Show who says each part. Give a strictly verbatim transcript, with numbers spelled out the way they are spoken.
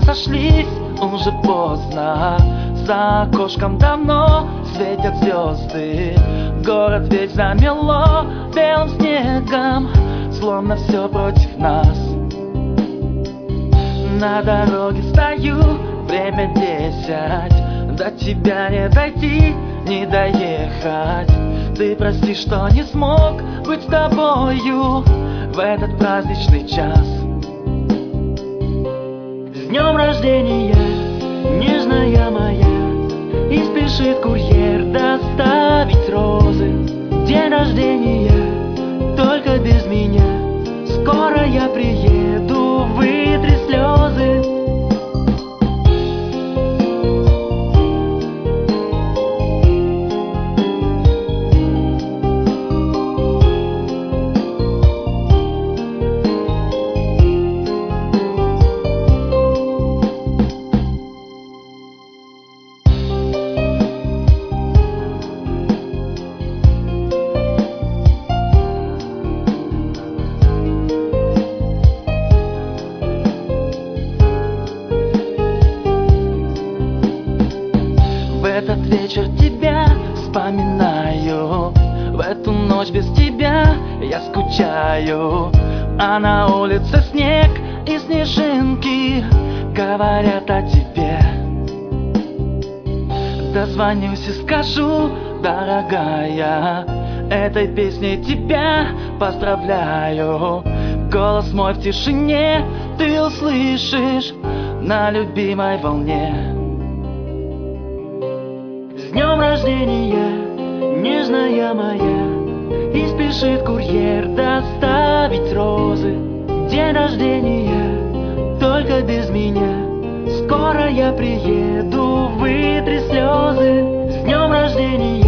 Speaker 1: сошлись, уже поздно. За окошком давно светят звезды. Город весь замело белым снегом, словно все против нас. На дороге стою, время десять. До тебя не дойти, не доехать. Ты прости, что не смог быть с тобою в этот праздничный час. С днем рождения, нежная моя, и спешит курьер доставить розы. День рождения, только без меня. Скоро я приеду, вытри слезы. В этот вечер тебя вспоминаю, в эту ночь без тебя я скучаю. А на улице снег и снежинки говорят о тебе. Дозвонюсь и скажу, дорогая, этой песней тебя поздравляю. Голос мой в тишине ты услышишь на любимой волне. С днем рождения, нежная моя, и спешит курьер доставить розы. День рождения, только без меня. Скоро я приеду, вытри слезы. С днем рождения.